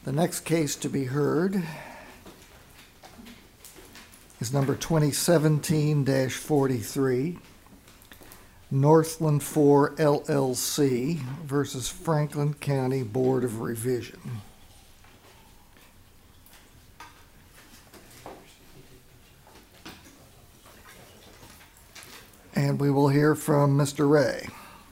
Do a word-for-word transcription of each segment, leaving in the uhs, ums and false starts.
The next case to be heard is number twenty seventeen dash forty-three, Northland four L L C versus Franklin County Board of Revision. And we will hear from Mister Ray.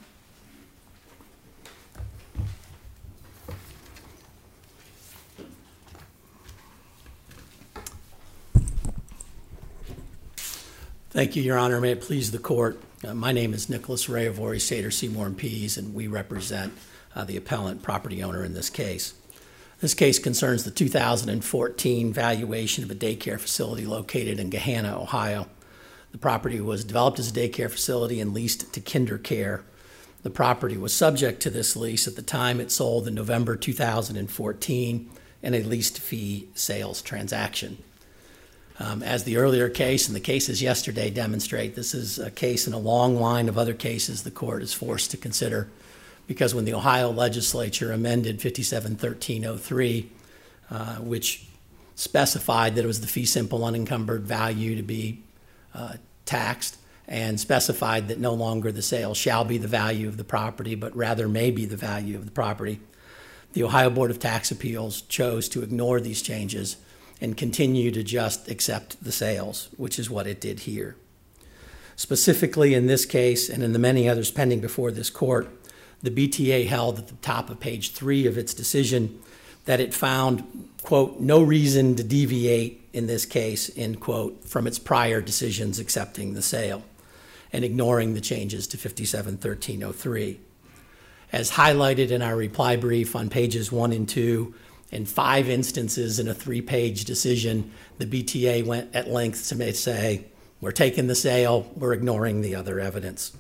Thank you, Your Honor. May it please the court. Uh, my name is Nicholas Ray of Ori, Sater, Seymour and Pease, and we represent uh, the appellant property owner in this case. This case concerns the two thousand fourteen valuation of a daycare facility located in Gahanna, Ohio. The property was developed as a daycare facility and leased to KinderCare. The property was subject to this lease at the time it sold in November two thousand fourteen in a leased fee sales transaction. Um, as the earlier case and the cases yesterday demonstrate, this is a case in a long line of other cases the court is forced to consider because when the Ohio legislature amended fifty-seven thirteen oh three, uh, which specified that it was the fee simple unencumbered value to be uh, taxed and specified that no longer the sale shall be the value of the property, but rather may be the value of the property, the Ohio Board of Tax Appeals chose to ignore these changes and continue to just accept the sales, which is what it did here. Specifically in this case and in the many others pending before this court, the B T A held at the top of page three of its decision that it found, quote, no reason to deviate in this case, end quote, from its prior decisions accepting the sale and ignoring the changes to fifty-seven thirteen oh three. As highlighted in our reply brief on pages one and two, in five instances in a three-page decision, the B T A went at length to say, we're taking the sale, we're ignoring the other evidence.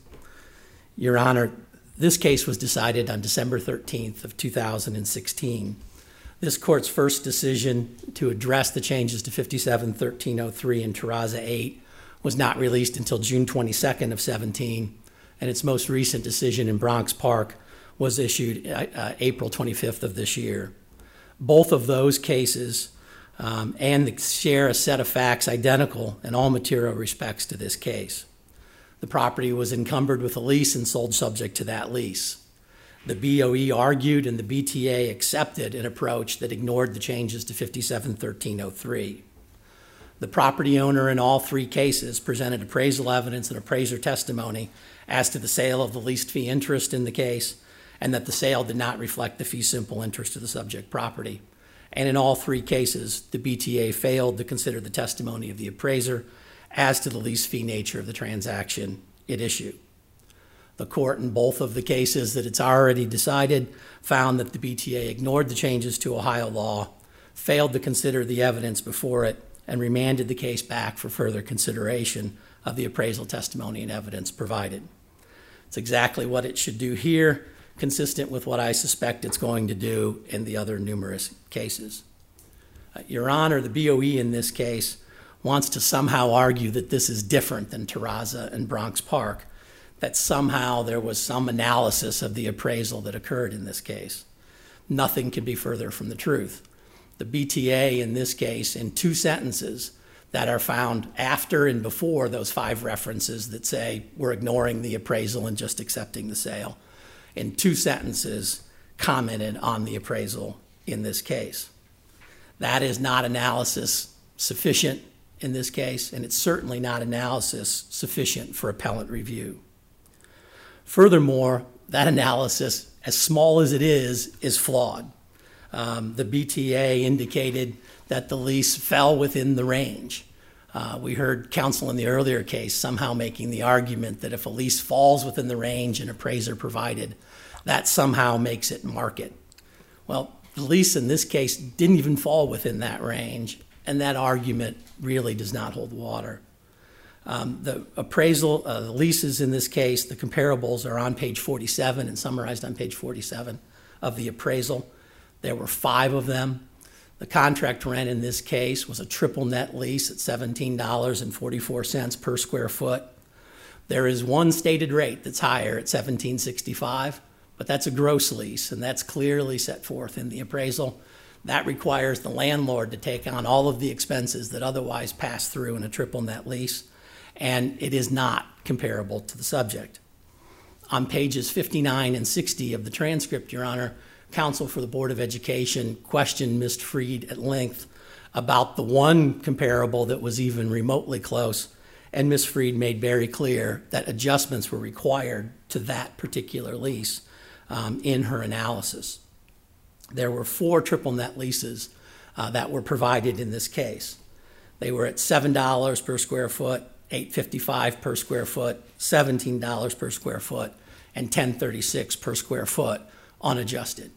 Your Honor, this case was decided on December thirteenth of two thousand sixteen. This court's first decision to address the changes to fifty-seven thirteen oh three and Terraza eight was not released until June twenty-second of seventeen, and its most recent decision in Bronx Park was issued uh, April twenty-fifth of this year. Both of those cases um, and the, share a set of facts identical in all material respects to this case. The property was encumbered with a lease and sold subject to that lease. The B O E argued and the B T A accepted an approach that ignored the changes to fifty-seven thirteen oh three. The property owner in all three cases presented appraisal evidence and appraiser testimony as to the sale of the leased fee interest in the case and that the sale did not reflect the fee simple interest of the subject property. And in all three cases, the B T A failed to consider the testimony of the appraiser as to the lease fee nature of the transaction it issued. The court in both of the cases that it's already decided found that the B T A ignored the changes to Ohio law, failed to consider the evidence before it, and remanded the case back for further consideration of the appraisal testimony and evidence provided. It's exactly what it should do here, consistent with what I suspect it's going to do in the other numerous cases. Uh, Your Honor, the B O E in this case wants to somehow argue that this is different than Terraza and Bronx Park, that somehow there was some analysis of the appraisal that occurred in this case. Nothing could be further from the truth. The B T A in this case, in two sentences that are found after and before those five references that say we're ignoring the appraisal and just accepting the sale, in two sentences commented on the appraisal in this case. That is not analysis sufficient in this case, and it's certainly not analysis sufficient for appellate review. Furthermore, that analysis, as small as it is, is flawed. Um, the B T A indicated that the lease fell within the range. Uh, we heard counsel in the earlier case somehow making the argument that if a lease falls within the range an appraiser provided, that somehow makes it market. Well, the lease in this case didn't even fall within that range, and that argument really does not hold water. Um, the appraisal, uh, the leases in this case, the comparables are on page forty-seven and summarized on page forty-seven of the appraisal. There were five of them. The contract rent in this case was a triple net lease at seventeen dollars and forty-four cents per square foot. There is one stated rate that's higher at seventeen sixty-five, but that's a gross lease, and that's clearly set forth in the appraisal. That requires the landlord to take on all of the expenses that otherwise pass through in a triple net lease, and it is not comparable to the subject. On pages fifty-nine and sixty of the transcript, Your Honor, counsel for the Board of Education questioned Miz Freed at length about the one comparable that was even remotely close, and Miz Freed made very clear that adjustments were required to that particular lease um, in her analysis. There were four triple net leases uh, that were provided in this case. They were at seven dollars per square foot, eight dollars and fifty-five cents per square foot, seventeen dollars per square foot, and ten dollars and thirty-six cents per square foot unadjusted.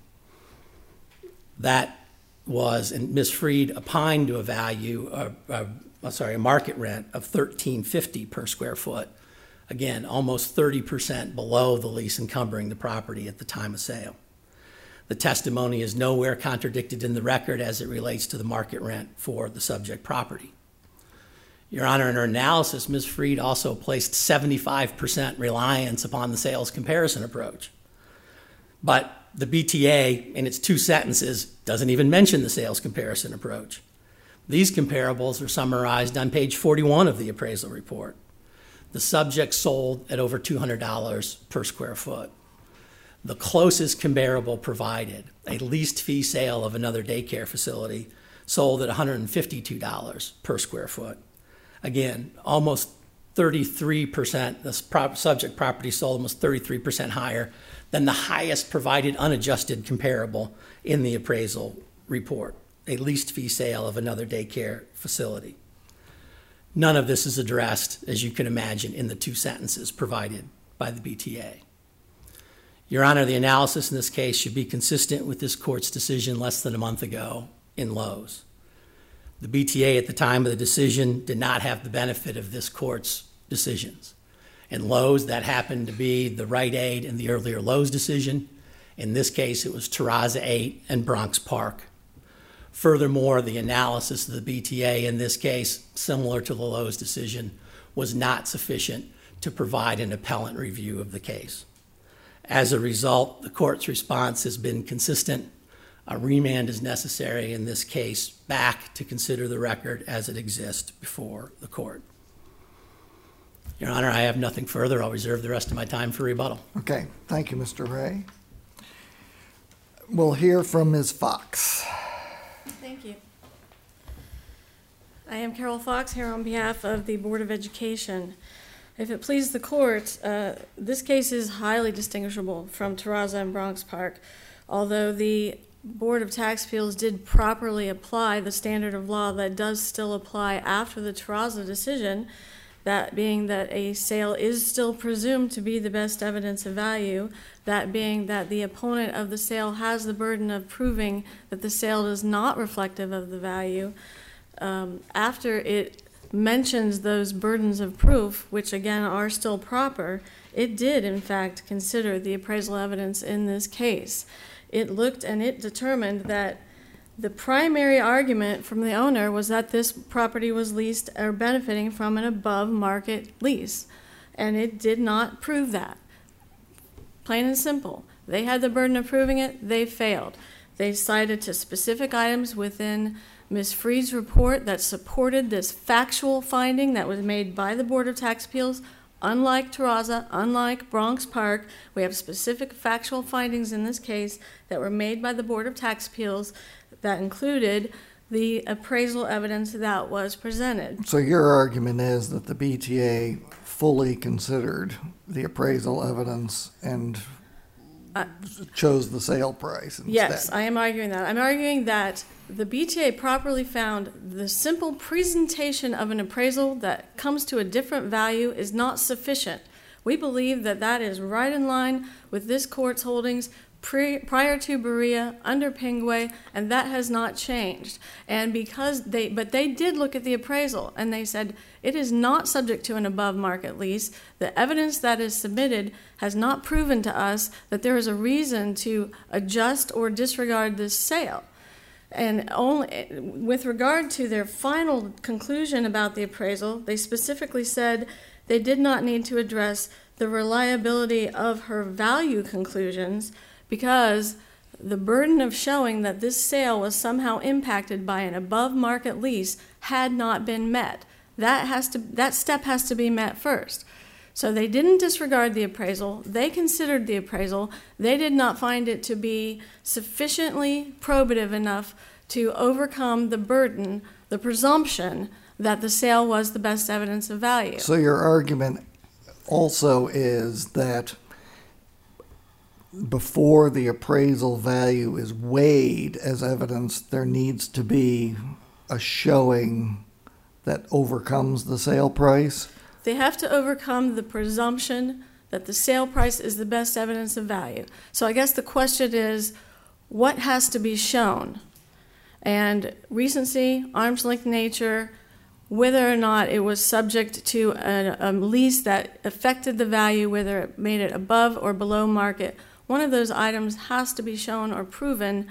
That was, and Miz Freed opined to a value, of, uh, sorry, a market rent of thirteen dollars and fifty cents per square foot. Again, almost thirty percent below the lease encumbering the property at the time of sale. The testimony is nowhere contradicted in the record as it relates to the market rent for the subject property. Your Honor, in her analysis, Miz Freed also placed seventy-five percent reliance upon the sales comparison approach. But the B T A, in its two sentences, doesn't even mention the sales comparison approach. These comparables are summarized on page forty-one of the appraisal report. The subject sold at over two hundred dollars per square foot. The closest comparable provided, a leased fee sale of another daycare facility, sold at one hundred fifty-two dollars per square foot. Again, almost thirty-three percent, the prop, subject property sold almost thirty-three percent higher than the highest provided unadjusted comparable in the appraisal report, a leased fee sale of another daycare facility. None of this is addressed, as you can imagine, in the two sentences provided by the B T A. Your Honor, the analysis in this case should be consistent with this court's decision less than a month ago in Lowe's. The B T A at the time of the decision did not have the benefit of this court's decisions. In Lowe's, that happened to be the Rite Aid and the earlier Lowe's decision. In this case, it was Terraza eight and Bronx Park. Furthermore, the analysis of the B T A in this case, similar to the Lowe's decision, was not sufficient to provide an appellant review of the case. As a result, the court's response has been consistent. A remand is necessary in this case back to consider the record as it exists before the court. Your Honor, I have nothing further. I'll reserve the rest of my time for rebuttal. Okay, thank you, Mister Ray. We'll hear from Miz Fox. Thank you. I am Carol Fox here on behalf of the Board of Education. If it pleases the court, uh, this case is highly distinguishable from Terraza and Bronx Park. Although the Board of Tax Appeals did properly apply the standard of law that does still apply after the Terraza decision, that being that a sale is still presumed to be the best evidence of value, that being that the opponent of the sale has the burden of proving that the sale is not reflective of the value. Um, after it mentions those burdens of proof, which again are still proper, it did in fact consider the appraisal evidence in this case. It looked and it determined that the primary argument from the owner was that this property was leased or benefiting from an above market lease, and it did not prove that. Plain and simple. They had the burden of proving it, they failed. They cited to specific items within Miz Freed's report that supported this factual finding that was made by the Board of Tax Appeals. Unlike Terraza, unlike Bronx Park, we have specific factual findings in this case that were made by the Board of Tax Appeals that included the appraisal evidence that was presented. So your argument is that the B T A fully considered the appraisal evidence and uh, chose the sale price instead? Yes, I am arguing that. I'm arguing that the B T A properly found the simple presentation of an appraisal that comes to a different value is not sufficient. We believe that that is right in line with this court's holdings pre, prior to Berea, under Pingway, and that has not changed. And because they, but they did look at the appraisal, and they said it is not subject to an above market lease. The evidence that is submitted has not proven to us that there is a reason to adjust or disregard this sale. And only with regard to their final conclusion about the appraisal, they specifically said they did not need to address the reliability of her value conclusions because the burden of showing that this sale was somehow impacted by an above-market lease had not been met. That has to, that step has to be met first. So they didn't disregard the appraisal. They considered the appraisal. They did not find it to be sufficiently probative enough to overcome the burden, the presumption that the sale was the best evidence of value. So your argument also is that before the appraisal value is weighed as evidence, there needs to be a showing that overcomes the sale price? They have to overcome the presumption that the sale price is the best evidence of value. So I guess the question is, what has to be shown? And recency, arm's length nature, whether or not it was subject to a, a lease that affected the value, whether it made it above or below market, one of those items has to be shown or proven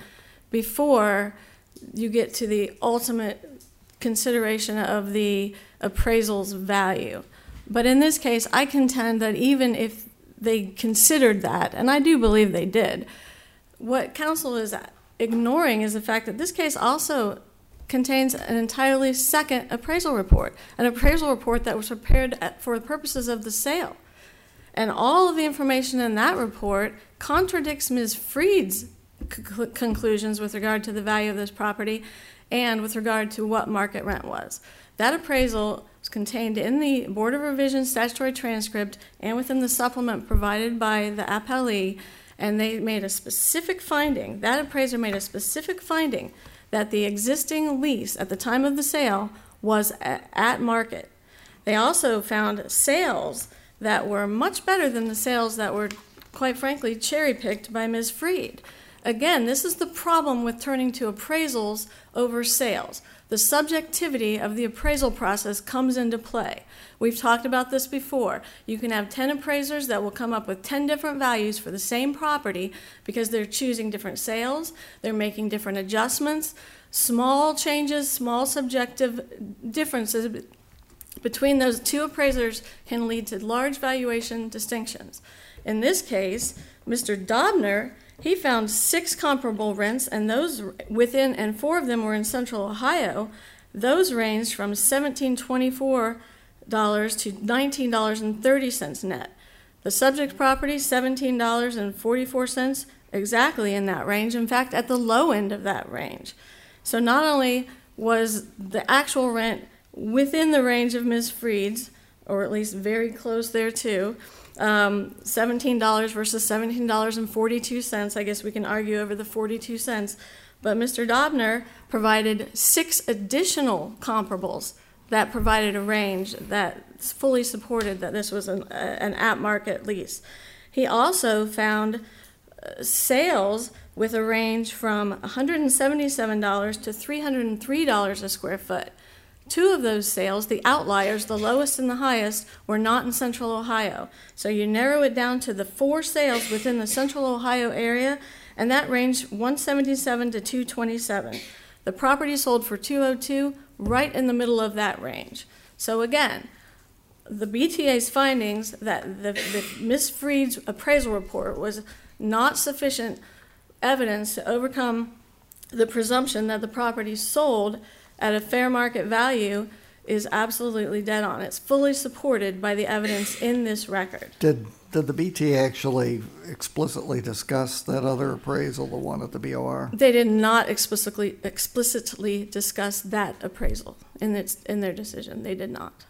before you get to the ultimate consideration of the appraisal's value. But in this case, I contend that even if they considered that, and I do believe they did, what counsel is ignoring is the fact that this case also contains an entirely second appraisal report, an appraisal report that was prepared for the purposes of the sale. And all of the information in that report contradicts Miz Freed's c- conclusions with regard to the value of this property and with regard to what market rent was. That appraisal was contained in the Board of Revision statutory transcript and within the supplement provided by the appellee, and they made a specific finding, that appraiser made a specific finding that the existing lease at the time of the sale was at market. They also found sales that were much better than the sales that were, quite frankly, cherry-picked by Miz Freed. Again, this is the problem with turning to appraisals over sales. The subjectivity of the appraisal process comes into play. We've talked about this before. You can have ten appraisers that will come up with ten different values for the same property because they're choosing different sales, they're making different adjustments, small changes, small subjective differences between those two appraisers can lead to large valuation distinctions. In this case, Mister Dobner, he found six comparable rents, and those within, and four of them were in Central Ohio. Those ranged from seventeen twenty-four dollars to nineteen dollars and thirty cents net. The subject property, seventeen dollars and forty-four cents, exactly in that range. In fact, at the low end of that range. So not only was the actual rent within the range of Miz Freed's, or at least very close there too, um, seventeen dollars versus seventeen dollars and forty-two cents. I guess we can argue over the forty-two cents. But Mister Dobner provided six additional comparables that provided a range that fully supported that this was an, an at-market lease. He also found uh, sales with a range from one hundred seventy-seven dollars to three hundred three dollars a square foot. Two of those sales, the outliers, the lowest and the highest, were not in Central Ohio. So you narrow it down to the four sales within the Central Ohio area, and that ranged one seventy-seven to two twenty-seven. The property sold for two oh two, right in the middle of that range. So again, the B T A's findings that the, the Miz Freed's appraisal report was not sufficient evidence to overcome the presumption that the property sold at a fair market value is absolutely dead on. It's fully supported by the evidence in this record. Did did the B T A actually explicitly discuss that other appraisal, the one at the B O R? They did not explicitly explicitly discuss that appraisal in its in their decision. They did not.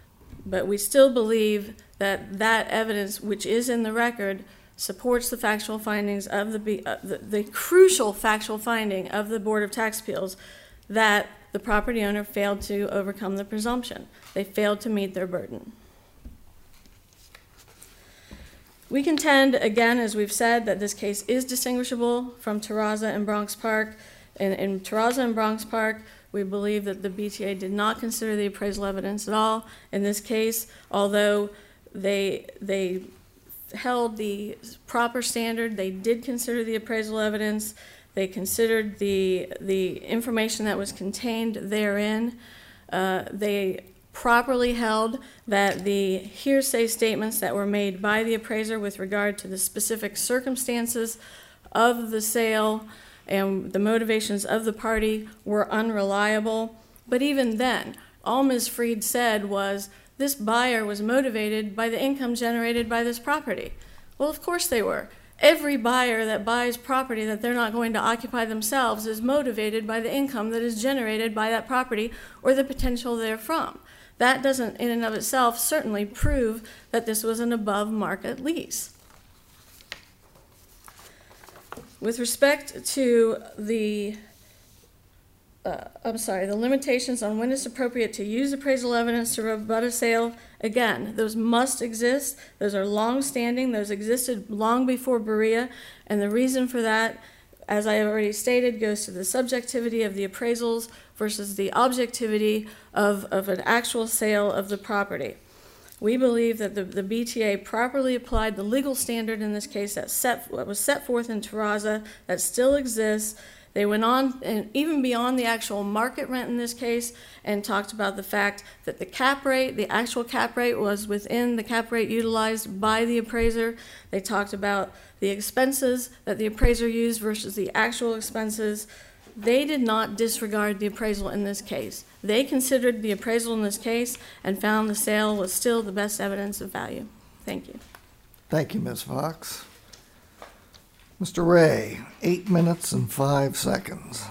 But we still believe that that evidence, which is in the record, supports the factual findings of the, B, uh, the the crucial factual finding of the Board of Tax Appeals that the property owner failed to overcome the presumption. They failed to meet their burden. We contend, again, as we've said, that this case is distinguishable from Terraza and Bronx Park. In, in Terraza and Bronx Park, we believe that the B T A did not consider the appraisal evidence at all. In this case, although they, they held the proper standard, they did consider the appraisal evidence. They considered the the information that was contained therein. Uh, they properly held that the hearsay statements that were made by the appraiser with regard to the specific circumstances of the sale and the motivations of the party were unreliable. But even then, all Miz Freed said was this buyer was motivated by the income generated by this property. Well, of course they were. Every buyer that buys property that they're not going to occupy themselves is motivated by the income that is generated by that property or the potential therefrom. That doesn't in and of itself certainly prove that this was an above market lease. With respect to the Uh, I'm sorry, the limitations on when it's appropriate to use appraisal evidence to rebut a sale, again, those must exist. Those are long-standing. Those existed long before Berea, and the reason for that, as I have already stated, goes to the subjectivity of the appraisals versus the objectivity of, of an actual sale of the property. We believe that the, the B T A properly applied the legal standard in this case that set, what was set forth in Terraza, that still exists. They went on, and even beyond the actual market rent in this case, and talked about the fact that the cap rate, the actual cap rate, was within the cap rate utilized by the appraiser. They talked about the expenses that the appraiser used versus the actual expenses. They did not disregard the appraisal in this case. They considered the appraisal in this case and found the sale was still the best evidence of value. Thank you. Thank you, Miz Fox. Mister Ray, eight minutes and five seconds.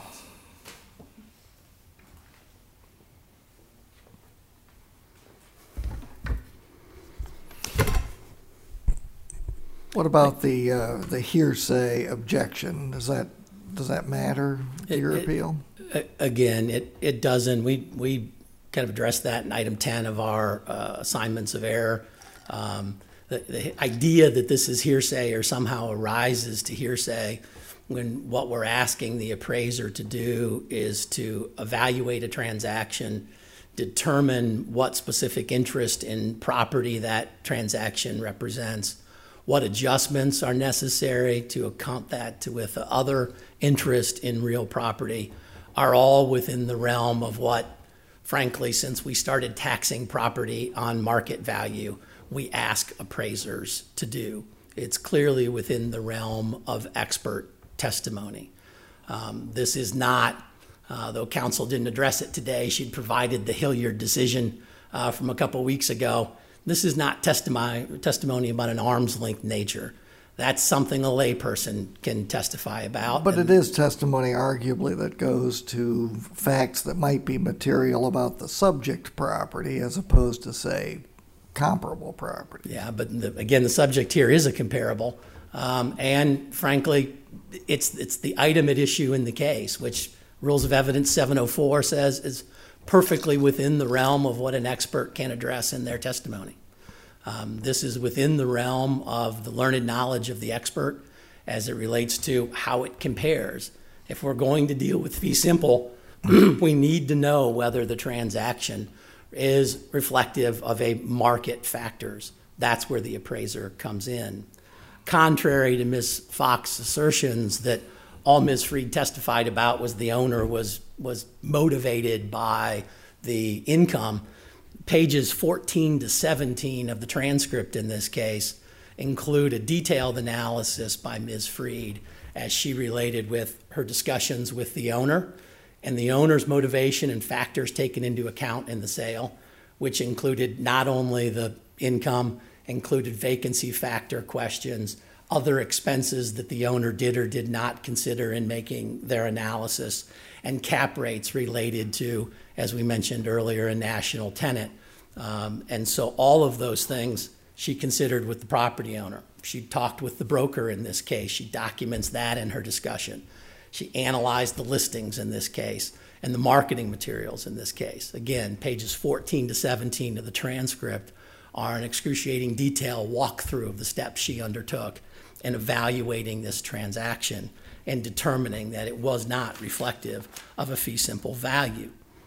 What about the uh, the hearsay objection? Does that does that matter to It- your it- appeal? A- Again, it, it doesn't. We, we kind of addressed that in item ten of our uh, assignments of error. Um, the, the idea that this is hearsay or somehow arises to hearsay when what we're asking the appraiser to do is to evaluate a transaction, determine what specific interest in property that transaction represents, what adjustments are necessary to account that to with other interest in real property, are all within the realm of what, frankly, since we started taxing property on market value, we ask appraisers to do. It's clearly within the realm of expert testimony. Um, this is not, uh, though counsel didn't address it today, she'd provided the Hilliard decision uh, from a couple weeks ago. This is not testimony, testimony about an arm's length nature. That's something a layperson can testify about. But and- it is testimony arguably that goes to facts that might be material about the subject property as opposed to, say, comparable property. Yeah, but the, again, the subject here is a comparable. Um, and frankly, it's, it's the item at issue in the case, which Rules of Evidence seven oh four says is perfectly within the realm of what an expert can address in their testimony. Um, this is within the realm of the learned knowledge of the expert as it relates to how it compares. If we're going to deal with fee simple, we need to know whether the transaction is reflective of a market factors. That's where the appraiser comes in. Contrary to Miz Fox's assertions that all Miz Freed testified about was the owner was, was motivated by the income, pages fourteen to seventeen of the transcript in this case include a detailed analysis by Miz Freed as she related with her discussions with the owner and the owner's motivation and factors taken into account in the sale, which included not only the income, included vacancy factor questions, other expenses that the owner did or did not consider in making their analysis, and cap rates related to, as we mentioned earlier, a national tenant. Um, and so all of those things she considered with the property owner. She talked with the broker in this case. She documents that in her discussion. She analyzed the listings in this case and the marketing materials in this case. Again, pages fourteen to seventeen of the transcript are an excruciating detail walkthrough of the steps she undertook in evaluating this transaction and determining that it was not reflective of a fee simple value.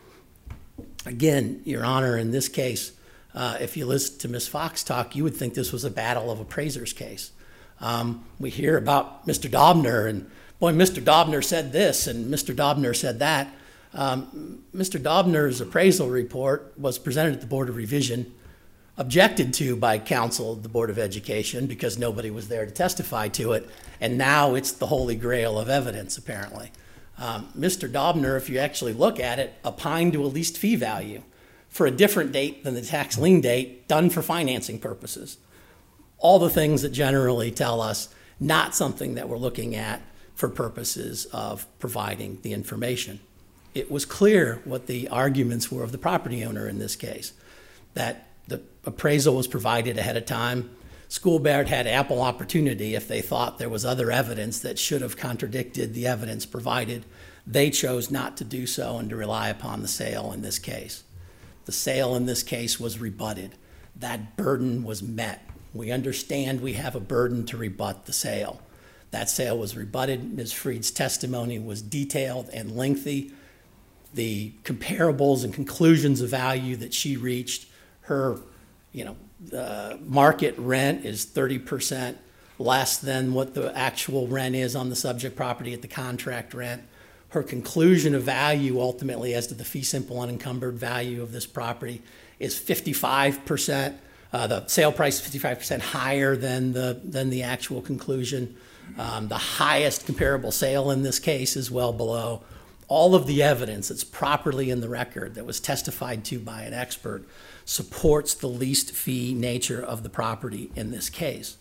Again, Your Honor, in this case, uh, if you listen to Miz Fox talk, you would think this was a battle of appraisers case. Um, we hear about Mister Dobner, and boy, Mister Dobner said this, and Mister Dobner said that. Um, Mister Dobner's appraisal report was presented at the Board of Revision. objected to by counsel of the Board of Education because nobody was there to testify to it, and now it's the holy grail of evidence, apparently. Um, Mister Daubner, if you actually look at it, opined to a least fee value for a different date than the tax lien date, done for financing purposes. All the things that generally tell us not something that we're looking at for purposes of providing the information. It was clear what the arguments were of the property owner in this case, that the appraisal was provided ahead of time. School board had ample opportunity if they thought there was other evidence that should have contradicted the evidence provided. They chose not to do so and to rely upon the sale in this case. The sale in this case was rebutted. That burden was met. We understand we have a burden to rebut the sale. That sale was rebutted. Miz Freed's testimony was detailed and lengthy. The comparables and conclusions of value that she reached, her, you know, uh, market rent is thirty percent less than what the actual rent is on the subject property at the contract rent. Her conclusion of value ultimately as to the fee simple unencumbered value of this property is fifty-five percent. Uh, the sale price is fifty-five percent higher than the, than the actual conclusion. Um, the highest comparable sale in this case is well below. All of the evidence that's properly in the record that was testified to by an expert supports the least fee nature of the property in this case.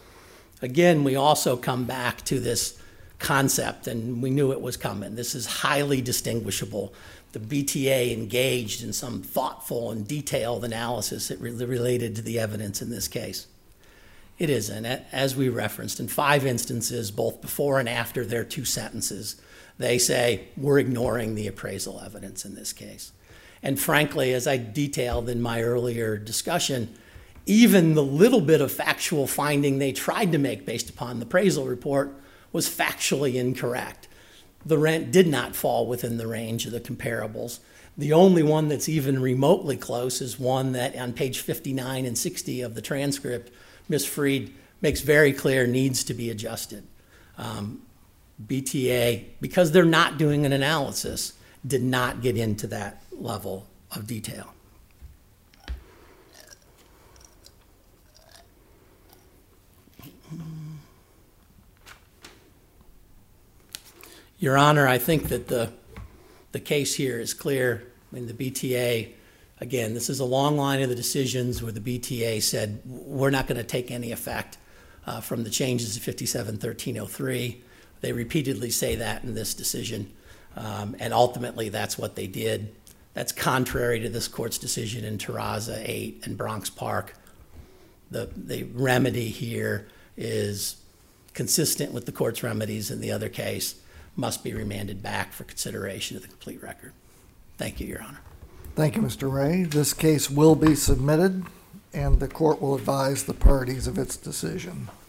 Again, we also come back to this concept, and we knew it was coming. This is highly distinguishable. The B T A engaged in some thoughtful and detailed analysis that re- related to the evidence in this case. It isn't, as we referenced, in five instances, both before and after their two sentences, they say, we're ignoring the appraisal evidence in this case. And frankly, as I detailed in my earlier discussion, even the little bit of factual finding they tried to make based upon the appraisal report was factually incorrect. The rent did not fall within the range of the comparables. The only one that's even remotely close is one that on page fifty-nine and sixty of the transcript, Miz Freed makes very clear needs to be adjusted. Um, B T A, because they're not doing an analysis, did not get into that level of detail. Your Honor, I think that the, the case here is clear. I mean, the B T A, again, this is a long line of the decisions where the B T A said, we're not going to take any effect uh, from the changes to fifty-seven thirteen oh three. They repeatedly say that in this decision, um, and ultimately that's what they did. That's contrary to this court's decision in Terraza eight and Bronx Park. The, the remedy here is consistent with the court's remedies in the other case, must be remanded back for consideration of the complete record. Thank you, Your Honor. Thank you, Mister Ray. This case will be submitted, and the court will advise the parties of its decision.